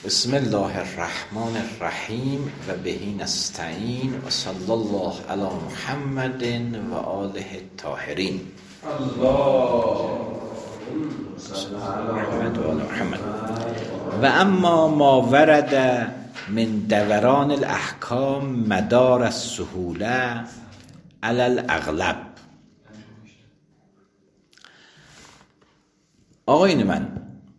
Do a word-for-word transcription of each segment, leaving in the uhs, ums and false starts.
بسم الله الرحمن الرحیم و بهی نستعین و صلی الله علی محمد و آله الطاهرین. و اما ما ورد من دوران الاحکام مدار السهوله علی الاغلب. آقایون من،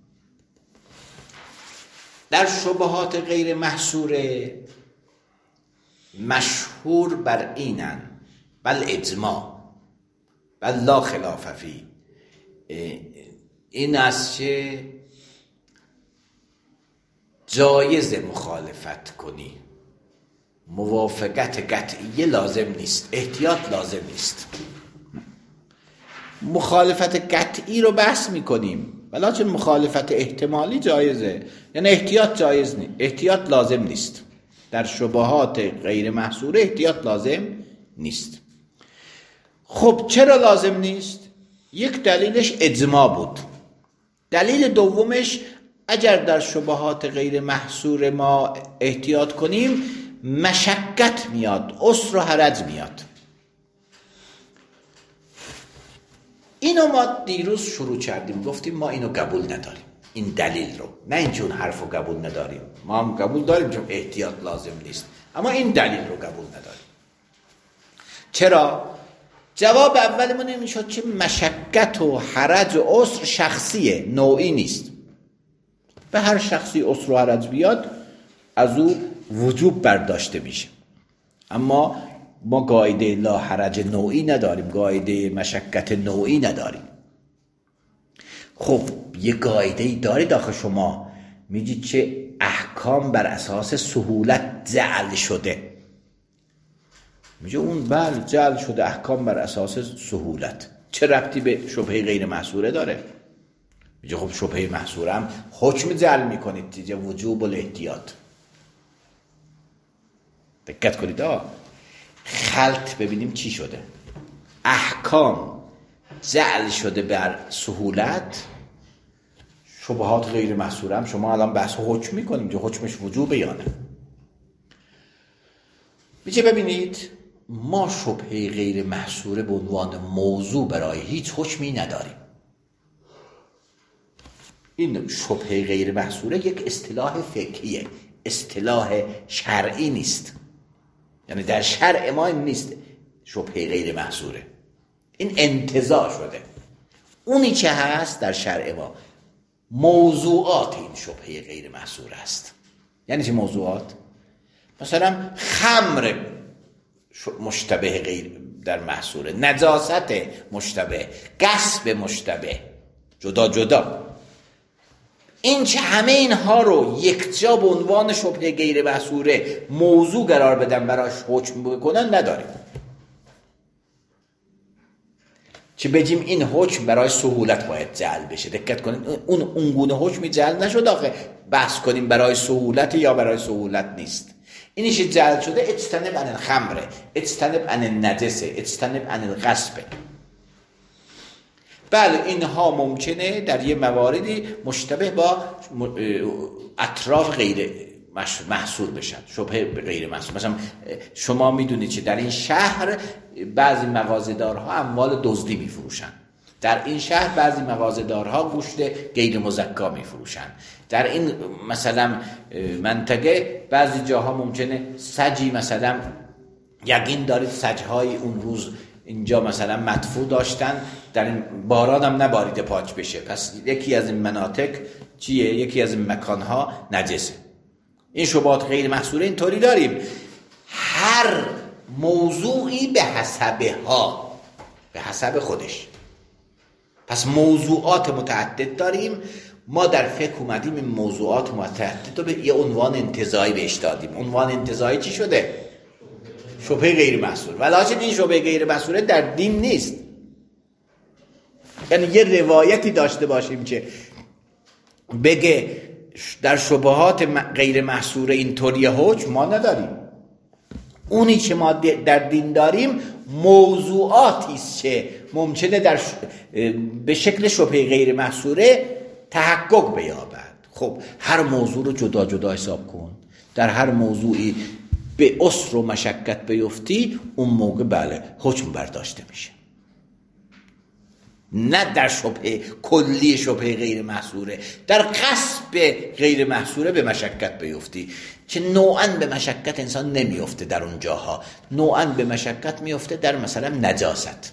در شبهات غیر محصوره مشهور بر اینن بل اجماع بل لا خلاف فی، این است که جایز مخالفت کنی، موافقت قطعی لازم نیست، احتیاط لازم نیست. مخالفت قطعی رو بحث میکنیم ولی چون مخالفت احتمالی جایزه، یعنی احتیاط جایز نیست، احتیاط لازم نیست. در شبهات غیر محصوره احتیاط لازم نیست. خب چرا لازم نیست؟ یک دلیلش اجماع بود. دلیل دومش اگر در شبهات غیر محصور ما احتیاط کنیم مشقت میاد، عسر و حرج میاد. اینو ما دیروز شروع کردیم، گفتیم ما اینو قبول نداریم، این دلیل رو، نه این چون حرفو قبول نداریم، ما هم قبول داریم چون احتیاط لازم نیست، اما این دلیل رو قبول نداریم. چرا؟ جواب اولمون این شد که مشقت و حرج و عسر شخصیه، نوعی نیست. به هر شخصی عسر و حرج بیاد از او وجوب برداشته میشه، اما ما قاعده لا حرج نوعی نداریم، قاعده مشقت نوعی نداریم. خب یه قاعده ای دارید آخه شما، میگید چه احکام بر اساس سهولت جعل شده. میگه اون بله جعل شده احکام بر اساس سهولت، چه ربطی به شبهه غیر محصوره داره؟ میگه خب شبهه محصوره هم حکم جعل میکنید دیگه، وجوب الاحتیاط. دقت کنید آه خلط ببینیم چی شده. احکام جعل شده بر سهولت، شبهات غیر محصوره هم شما الان بحث حکم میکنیم که حکمش وجوبه یا نه. میشه ببینید ما شبهه غیر محصوره به عنوان موضوع برای هیچ حکمی نداریم. این شبهه غیر محصوره یک اصطلاح فقهیه، اصطلاح شرعی نیست. یعنی در شرع ما این نیست شبهه غیر محصوره، این انتزاع شده. اونی که هست در شرع ما موضوعات این شبهه غیر محصوره است. یعنی چه موضوعات؟ مثلا خمر مشتبه غیر در محصوره، نجاست مشتبه، غصب مشتبه، جدا جدا. این که همه اینها رو یک جا به عنوان شبهه غیر محصوره موضوع قرار بدن براش حکم بکنن نداریم. چه بگیم این حکم برای سهولت باید جعل بشه. دقت کنید اون اونگونه حکمی جعل نشد آخه بحث کنیم برای سهولت یا برای سهولت نیست. اینیش جعل شده اجتنب عن الخمر، اجتنب عن النجس، اجتنب عن الغصب. بله اینها ممکنه در یه مواردی مشتبه با اطراف غیر محصور بشن، شبهه غیر محصور. مثلا شما میدونید که در این شهر بعضی مغازه‌دارها اموال دزدی میفروشن، در این شهر بعضی مغازه‌دارها گوشت غیر مزکا میفروشن، در این مثلا منطقه بعضی جاها ممکنه سجی، مثلا یقین دارید سجهای اون روز اینجا مثلا مدفوع داشتن، در این باران هم نباریده پاک بشه، پس یکی از این مناطق چیه؟ یکی از این مکانها نجسه. این شبهات غیر محصوره اینطوری داریم، هر موضوعی به حسب ها، به حسب خودش. پس موضوعات متعدد داریم. ما در فقه اومدیم این موضوعات متعدد رو به یه عنوان انتزاعی بهش دادیم. عنوان انتزاعی چی شده؟ شبهه غیر محصور. ولی این شبهه غیر محصوره در دین نیست. یعنی یه روایتی داشته باشیم که بگه در شبهات غیر محصوره اینطوری حکم ما نداریم. اونی که ما در دین داریم موضوعاتی است که ممکنه در ش... به شکل شبهه غیر محصوره تحقق بیابد. خب هر موضوع رو جدا جدا حساب کن، در هر موضوعی به عسر و مشقت بیفتی، اون موقع بله حکم برداشته میشه. نه در شبهه کلی، شبهه غیر محصوره، در قصب غیر محصوره به مشقت بیفتی که نوعاً به مشقت انسان نمیفته در اون جاها، نوعاً به مشقت میفته در مثلا نجاست.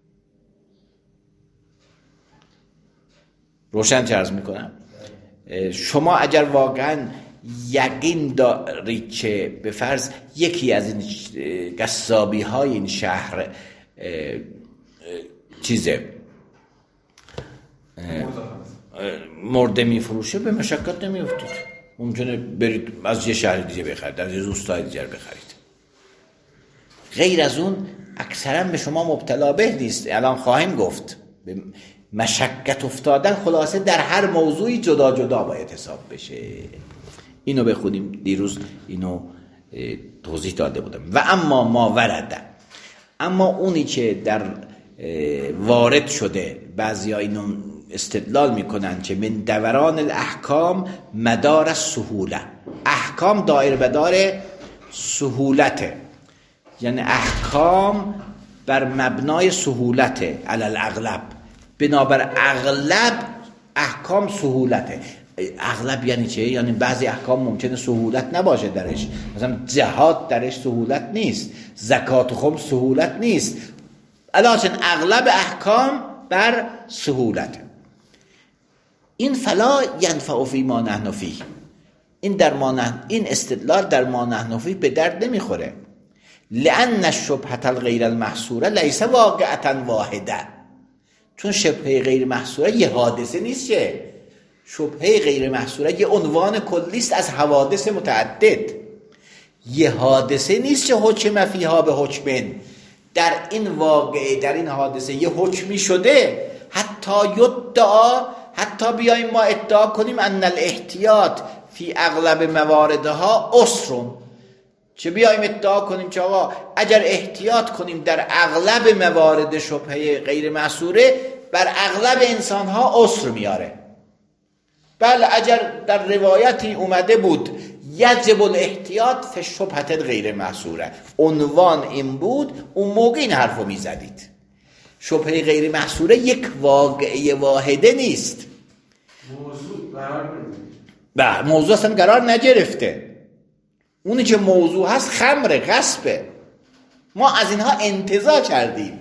روشن چه عرض میکنم؟ شما اگر واقعاً یقین دارید که به فرض یکی از این قصابی های این شهر چیزه مرده میفروشه، به مشقت نمیافتید. ممکنه برید از یه شهر دیگه بخرید، در یه روستای دیگه بخرید. غیر از اون اکثرا به شما مبتلا به نیست. الان خواهیم گفت به مشقت افتادن خلاصه در هر موضوعی جدا جدا باید حساب بشه. اینو بخونیم، دیروز اینو توضیح داده بودم. و اما ما ورده، اما اونی که در وارد شده، بعضیا اینو استدلال میکنن که من دوران الاحکام مدار السهوله، احکام دایر به دار سهولته، یعنی احکام بر مبنای سهولته، علی الاغلب، بنابر اغلب احکام سهولته. اغلب یعنی چه؟ یعنی بعضی احکام ممکنه سهولت نباشه درش، مثلا جهاد درش سهولت نیست، زکات و خمس سهولت نیست، علاوه اغلب احکام بر سهولت. این فلا ینفع فی ما نحن فیه، این در ما نحن، این استدلال در ما نحن فیه به درد نمیخوره. لأن الشبهة الغیر المحصوره لیس واقعة واحده، چون شبهه غیر محصوره یه حادثه نیست که، شبهه غیر محصوره یه عنوان کلی است از حوادث متعدد، یه حادثه نیست که حکم فیها به حکمن، در این واقعه، در این حادثه یه حکمی شده، حتی یدعا، حتی بیاییم ما ادعا کنیم ان الاحتیاط فی اغلب مواردها عسر، چه بیاییم ادعا کنیم که آقا اگر احتیاط کنیم در اغلب موارد شبهه غیر محصوره، بر اغلب انسانها عسر میاره. بله اگر در روایتی اومده بود یجب الاحتیاط فی الشبهة غیر محصوره، عنوان این بود، اون موقع این حرفو میزدید. شبهه غیر محصوره یک واقعه واحده نیست، موضوع قرار نمیگیره، بله موضوع اصلا قرار نگرفته. اونی که موضوع هست خمره، غصبه، ما از اینها انتزاع کردیم.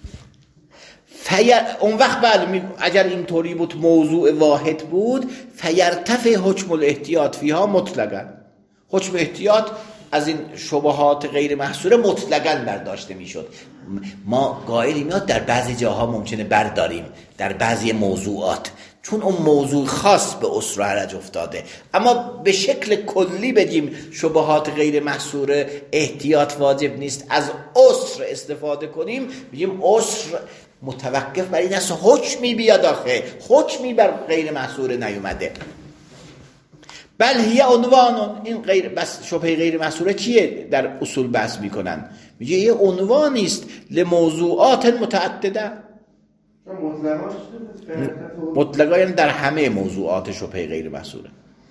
فیر... اون وقت بله اگر اینطوری بود موضوع واحد بود، فیرتفع حکم الاحتیاط فیها مطلقاً، حکم احتیاط از این شبهات غیر محصوره مطلقاً برداشته میشد. ما قائلیم میاد در بعضی جاها ممکنه برداریم، در بعضی موضوعات، چون اون موضوع خاص به عسر و حرج افتاده، اما به شکل کلی بگیم شبهات غیر محصوره احتیاط واجب نیست، از عسر استفاده کنیم، بگیم عسر متوقف بر این است حکمی بیاد آخه، حکمی بر غیر محصوره نیومده. بل هی عنوان، این غیر بس شبهه غیر محصوره چیه در اصول بحث میکنن؟ میگه یه عنوانی است لموضوعات متعدده، مطلقا یعنی در همه موضوعات شبهه غیر محصوره.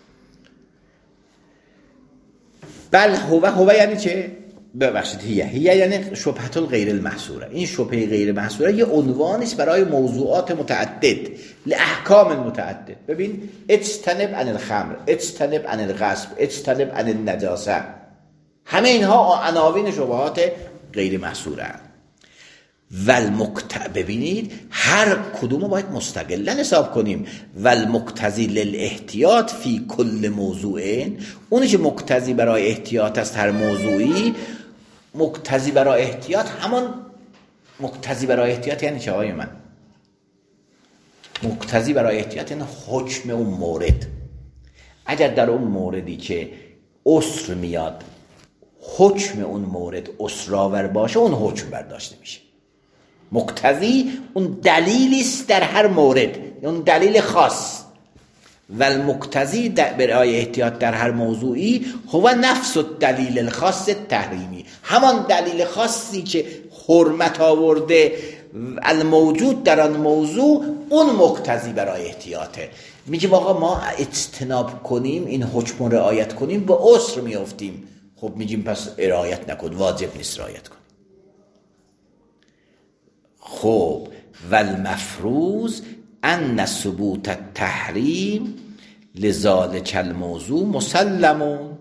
بل هو هو یعنی چه؟ ببخشید هی هی یعنی شبهه الغیر المحصوره، این شبهه غیر محصوره یه عنوانی است برای موضوعات متعدد، لاحکام متعدد. ببین اجتنب عن الخمر، اجتنب عن الغصب، اجتنب عن النجاسه، همه اینها عناوین شبهات غیر محصوره. والمقتضی، ببینید هر کدومو باید مستقلا حساب کنیم. والمقتضی للاحتیاط فی کل موضوعین، اونی که مقتضی برای احتیاط است هر موضوعی، مقتضی برای احتیاط همان مقتضی برای احتیاط یعنی چه آقای من؟ مقتضی برای احتیاط یعنی حکم اون مورد. اگر در اون موردی که عسر میاد حکم اون مورد عسرآور باشه، اون حکم برداشته میشه. مقتضی اون دلیلی است در هر مورد، اون دلیل خاص. و المقتضی برای احتیاط در هر موضوعی هو نفس الدلیل الخاص التحریمی، همان دلیل خاصی که حرمت آورده الموجود در آن موضوع اون مقتضی برای احتیاطه. میگیم آقا ما اجتناب کنیم، این حکم رعایت کنیم، به عسر میافتیم. خب میگیم پس رعایت نکن، واجب نیست رعایت کن. خب والمفروض ان ثبوت التحریم لذالک الموضوع مسلمون.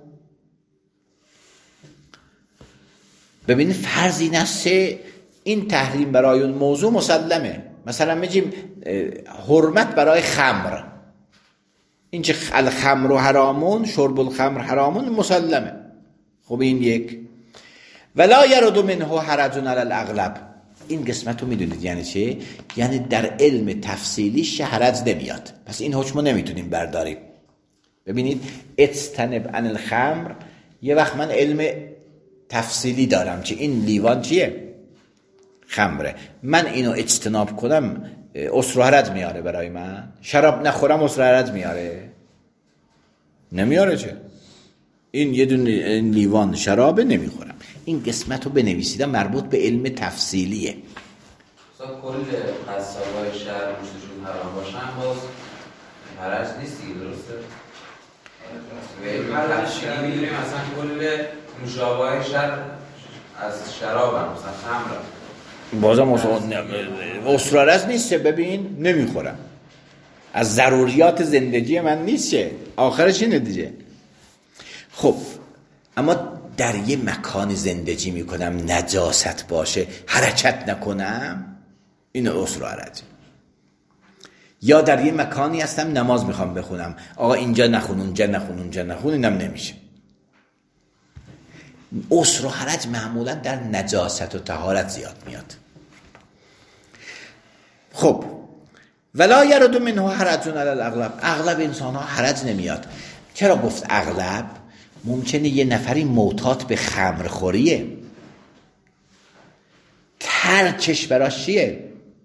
ببینید فرض این است این تحریم برای اون موضوع مسلمه. مثلا میگیم حرمت برای خمر، این که الخمر حرامون، شرب الخمر حرامون، مسلمه. خب این یک. ولا یرد منه حرج علی الاغلب. این قسمت رو میدونید یعنی چه؟ یعنی در علم تفصیلیش حرج نمیاد، پس این حکم رو نمیتونیم برداریم. ببینید اجتنب عن الخمر، یه وقت من علم تفصیلی دارم که این لیوان چیه؟ خمره. من اینو اجتناب کنم عسر و حرج میاره برای من؟ شراب نخورم عسر و حرج میاره؟ نمیاره. چه؟ این یه دونه لیوان شرابه نمیخورم. این قسمت رو بنویسیدم مربوط به علم تفصیلیه. مثلا کل قصابای شهر موشتشون حرام باشن باز حرج نیست دیگه، درسته؟ به علم تفصیلی میدونیم مثلا کل نوشابه‌های شهر از شراب هم مثلا خمر بازم اسرارت نیست. ببین نمیخورم، از ضروریات زندگی من نیست. آخرش اینه دیگه. خب اما در یه مکان زندگی میکنم نجاست باشه حرکت نکنم، این اسر و حرج. یا در یه مکانی هستم نماز میخوام بخونم، آقا اینجا نخون اونجا نخون اونجا نخون، اینم نمیشه. اسر و حرج معمولا در نجاست و طهارت زیاد میاد. خب ولا یرد منه حرج علی الاغلب. اغلب انسان ها حرج نمیاد. چرا گفت اغلب؟ ممکنه یه نفری معتاد به خمرخوریه، ترکش براش چیه؟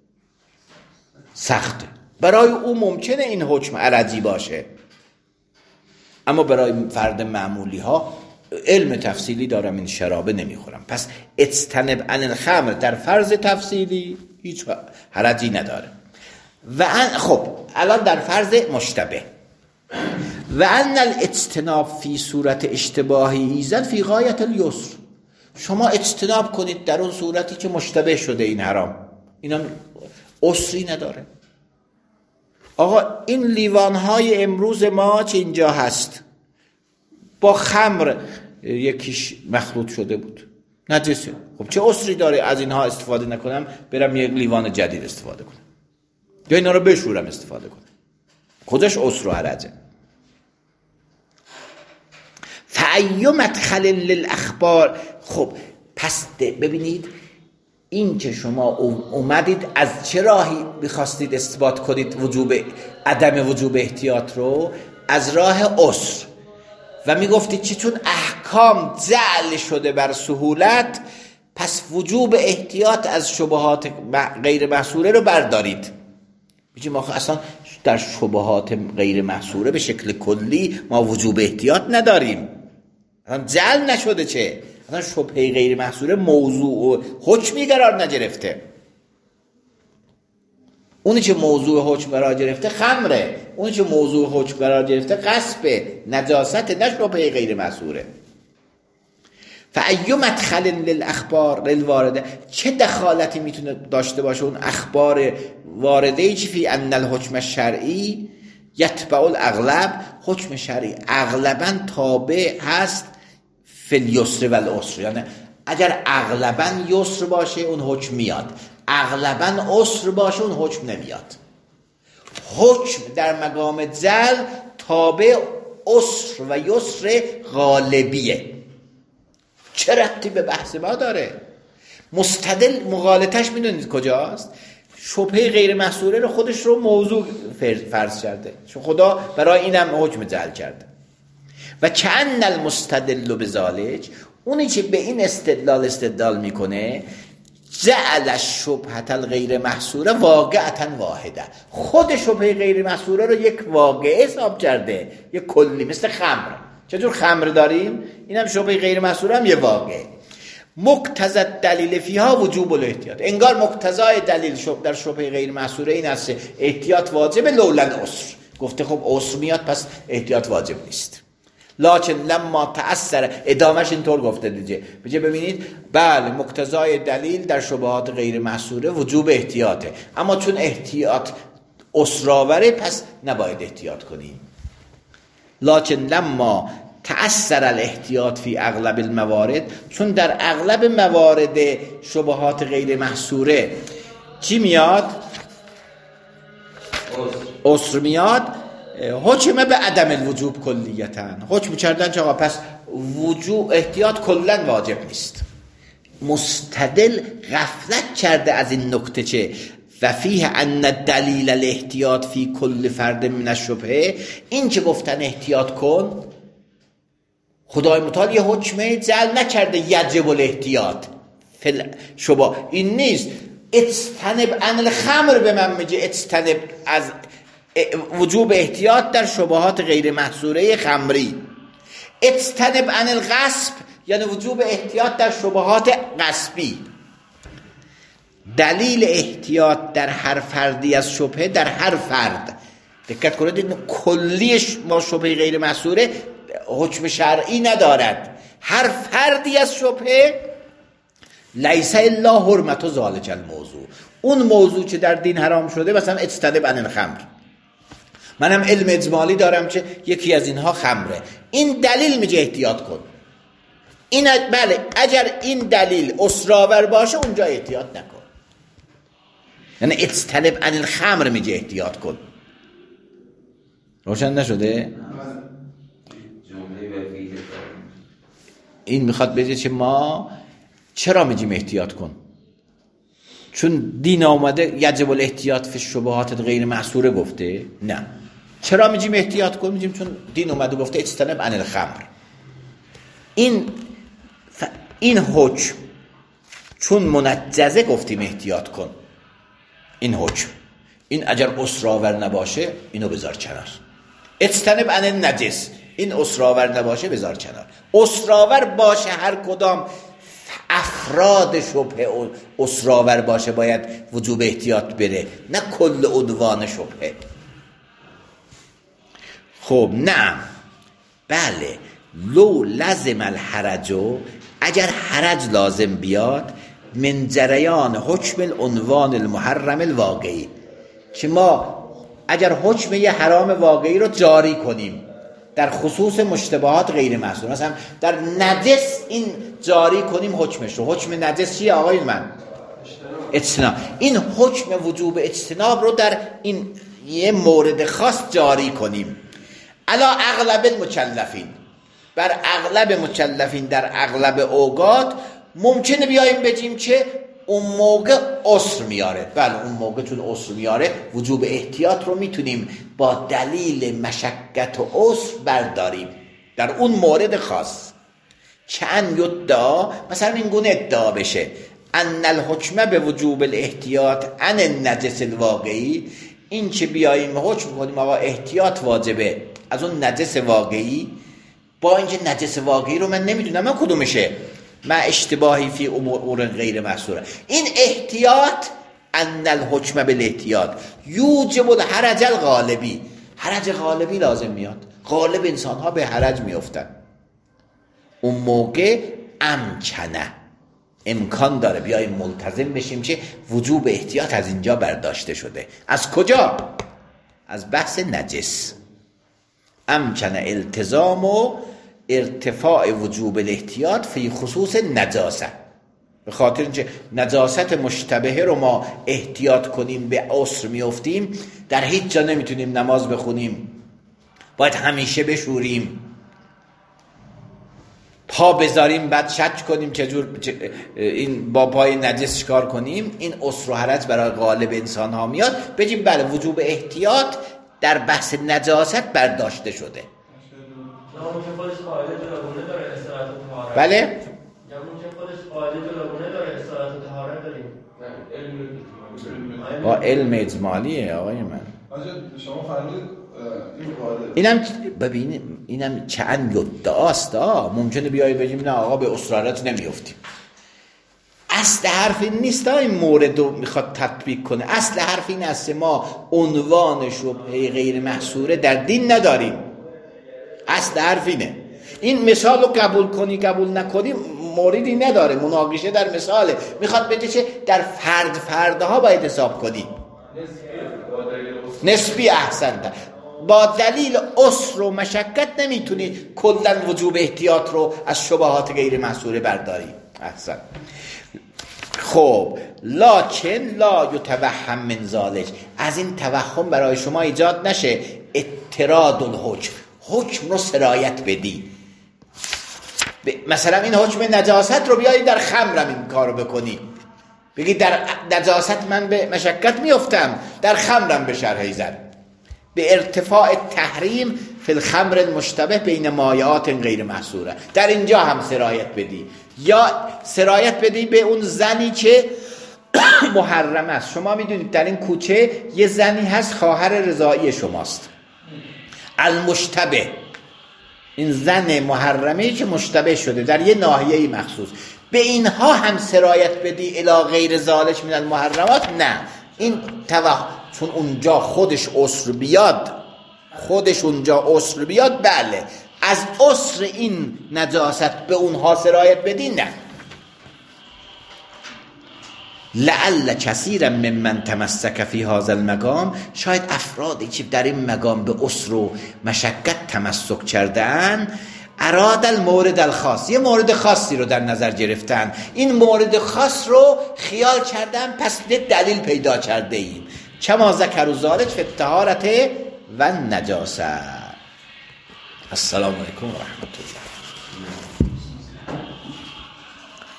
سخته. برای او ممکنه این حکم عرضی باشه، اما برای فرد معمولی ها علم تفصیلی دارم این شرابه نمیخورم، پس اجتنب عن الخمر در فرض تفصیلی هیچ حرجی نداره. و ان خب الان در فرض مشتبه و ان الاجتناب فی صورت اشتباهی ایزد فی غایت الیسر. شما اجتناب کنید در اون صورتی که مشتبه شده این حرام، اینا عسری نداره. آقا این لیوانهای امروز ما که اینجا هست با خمر یکیش مخلوط شده بود، نجسه. خب چه عسری داره از اینها استفاده نکنم، برم یک لیوان جدید استفاده کنم یا اینا رو بشورم استفاده کنم؟ خودش عسر و حرجه. فأی مدخل للاخبار. خب پس ببینید این که شما اومدید از چه راهی میخواستید اثبات کنید وجوب عدم وجوب احتیاط رو؟ از راه عسر. و میگفتید که چون احکام جعل شده بر سهولت، پس وجوب احتیاط از شبهات غیر محصوره رو بردارید. میگیم آخه اصلا در شبهات غیر محصوره به شکل کلی ما وجوب احتیاط نداریم، اصلا جعل نشده. چه اصلا شبهه غیر محصوره موضوع و حکمی قرار نگرفته. اونی که موضوع حکم قرار گرفته خمره، اونی که موضوع حکم قرار گرفته غصبه، نجاست، نه شبهه غیر محصوره. فأی مدخل للاخبار للوارده. چه دخالتی میتونه داشته باشه اون اخبار وارده چی فی ان الحکم الشرعی یتبع الاغلب؟ حکم شرعی اغلبا تابع هست فی الیسر و العسر. یعنی اگر اغلبا یسر باشه اون حکم میاد، اغلبا عسر باشه اون حکم نمیاد. حکم در مقام جل تابع عسر و یسر غالبیه. چه ربطی به بحث ما داره؟ مستدل مغالطش میدونید کجاست؟ شبهه غیر محصوره رو خودش رو موضوع فرض کرده، چون خدا برای اینم حکم جعل کرده. و کأن المستدل بذالک، اونی که به این استدلال استدلال میکنه، جعل الشبهة الغیر محصوره واقعتا واحده. خود شبهه غیر محصوره رو یک واقعه حساب کرده، یک کلی، مثل خمر. چطور خمر داریم، اینم شبهه غیر محصوره هم یه واقعه. مقتضی دلیل فیها وجوب الاحتیاط، انگار مقتضای دلیل شب در شبهه غیر محصوره این است احتیاط واجب لولا العسر. گفته خب عسر میاد پس احتیاط واجب نیست. لکن لما تأثر، ادامش اینطور گفته دیگه بجه ببینید بله مقتضای دلیل در شبهات غیر محصوره وجوب احتیاطه، اما چون احتیاط عسرآوره پس نباید احتیاط کنیم. لکن لما تأثر الاحتیاط فی اغلب الموارد، چون در اغلب موارد شبهات غیر محصوره چی میاد؟ عسر میاد. حکم به عدم الوجوب کلیتاً، حکم کردن که آقا پس وجوب احتیاط کلاً واجب نیست. مستدل غفلت کرده از این نکته چه و فیه ان دلیل الاحتیاط فی کل فرد من الشبهه، این که گفتن احتیاط کن خدای متعال یه حکمه جعل نکرده یجب الاحتیاط فل شبه، این نیست. اجتنب عن الخمر به من میگه اجتنب از وجوب احتیاط در شبهات غیر محصوره خمری. اجتنب عن الغصب یعنی وجوب احتیاط در شبهات غصبی. دلیل احتیاط در هر فردی از شبهه در هر فرد، دقت کنید کلیش ما شبهه غیر محصوره حکم شرعی ندارد، هر فردی از شبهه لیس الا حرمت و ذالک الموضوع، اون موضوع که در دین حرام شده مثلا اجتنب عن الخمر، منم علم اجمالی دارم که یکی از اینها خمره، این دلیل میگه احتیاط کن. این بله اگر این دلیل اسرآور باشه اونجا احتیاط نکن، یعنی اجتنب عن الخمر میگه احتیاط کن. روشن نشده؟ این میخواد بگه که ما چرا میگیم احتیاط کن؟ چون دین آمده یجب الاحتیاط فی الشبهات غیر محصوره گفته؟ نه. چرا میگیم احتیاط کن؟ میگیم چون دین اومده گفته اجتنب عن الخمر. این ف... این حکم چون منجزه گفتیم احتیاط کن، این حکم این اگر اسرآور نباشه اینو بذار کنار. اجتنب عن النجس، این اسرآور نباشه بذار کنار. اسرآور باشه هر کدام افراد شبهه اسرآور باشه باید وجوب احتیاط بره، نه کل عنوان شبهه. خب نه بله لو لازم الحرجو، اگر حرج لازم بیاد من جریان حکم العنوان المحرم الواقعی، که ما اگر حکم یه حرام واقعی رو جاری کنیم در خصوص مشتبهات غیر محصور، مثلا در نجس این جاری کنیم حکمش رو. حکم نجس چیه آقای من؟ اجتناب. این حکم وجوب اجتناب رو در این یه مورد خاص جاری کنیم علا اغلب المکلفین، بر اغلب مکلفین در اغلب اوقات ممکنه بیاییم بگیم که اون موقع عسر میاره. بله اون موقع چون عسر میاره وجوب احتیاط رو میتونیم با دلیل مشقت و عسر برداریم در اون مورد خاص. چند یدعا مثلا این گونه ادعا بشه ان الحکم به وجوب الاحتیاط عن النجس الواقعی، این که بیاییم حکم کنیم آقا احتیاط واجبه از اون نجس واقعی، با اینکه نجس واقعی رو من نمیدونم من کدومشه، ما اشتباهی فی امور غیر محصوره. این احتیاط ان الحکم بالاحتیاط یوجب الحرج الغالبی، حرج غالبی لازم میاد، غالب انسان ها به حرج میافتن. اون موقع امکنه امکان داره بیاییم ملتزم بشیم که وجوب احتیاط از اینجا برداشته شده. از کجا؟ از بحث نجس. امکنه التزام و ارتفاع وجوب الاحتیاط فی خصوص نجاسه، به خاطر اینکه نجاست مشتبهه رو ما احتیاط کنیم به عسر میافتیم، در هیچ جا نمیتونیم نماز بخونیم، باید همیشه بشوریم، پا بذاریم بعد شک کنیم چجور این با پای نجس چیکار کنیم. این عسر و حرج برای غالب انسان ها میاد، بگیم بله وجوب احتیاط در بحث نجاست برداشته شده. بله با علم اجمالیه آقای من. شما فرمودید اینم ببینید اینم چند ادعاست. ممکنه بیای بگیم نه آقا به اسرارت نمیافتیم، اصل حرف این نیست این مورد رو میخواد تطبیق کنه. اصل حرف این است ما عنوان شبهه غیر محصوره در دین نداریم. اصل حرف اینه. این مثال رو قبول کنی قبول نکنی موردی نداره، مناقشه در مثاله. میخواد بگه چه در فرد فردها باید حساب کنی. نسبی احسن‌تر. با دلیل عسر و مشقت نمیتونی کلا وجوب احتیاط رو از شبهات غیر محصوره برداری. احسن. خب لکن لا یتوهم من ذالک، از این توهم برای شما ایجاد نشه اضطراد الحکم، حکم رو سرایت بدی. مثلا این حکم نجاست رو بیایی در خمرم این کارو بکنی، بگی در نجاست من به مشقت میافتم، در خمرم به شرحی زد. به ارتفاع تحریم فی الخمر المشتبه بین مایعات غیر محصوره، در اینجا هم سرایت بدی. یا سرایت بدی به اون زنی که محرم است. شما میدونید در این کوچه یه زنی هست خواهر رضاعی شماست، المشتبه، این زن محرمه که مشتبه شده در یه ناحیه مخصوص، به اینها هم سرایت بدی الی غیر ذالک من المحرمات؟ نه، این توهم، چون اونجا خودش عسر بیاد، خودش اونجا عسر بیاد، بله، از عسر این نجاست به اونها سرایت بدی؟ نه. لعل کثیرا ممن تمسک فی هذا المقام، شاید افرادی که در این مقام به عسر و مشقت تمسک کردن، اراد المورد الخاص، یه مورد خاصی رو در نظر گرفتن، این مورد خاص رو خیال کردن، پس یه دلیل پیدا کرده ایم. کما ذکروا ذلک فی الطهارة و النجاسة. السلام علیکم و رحمت الله.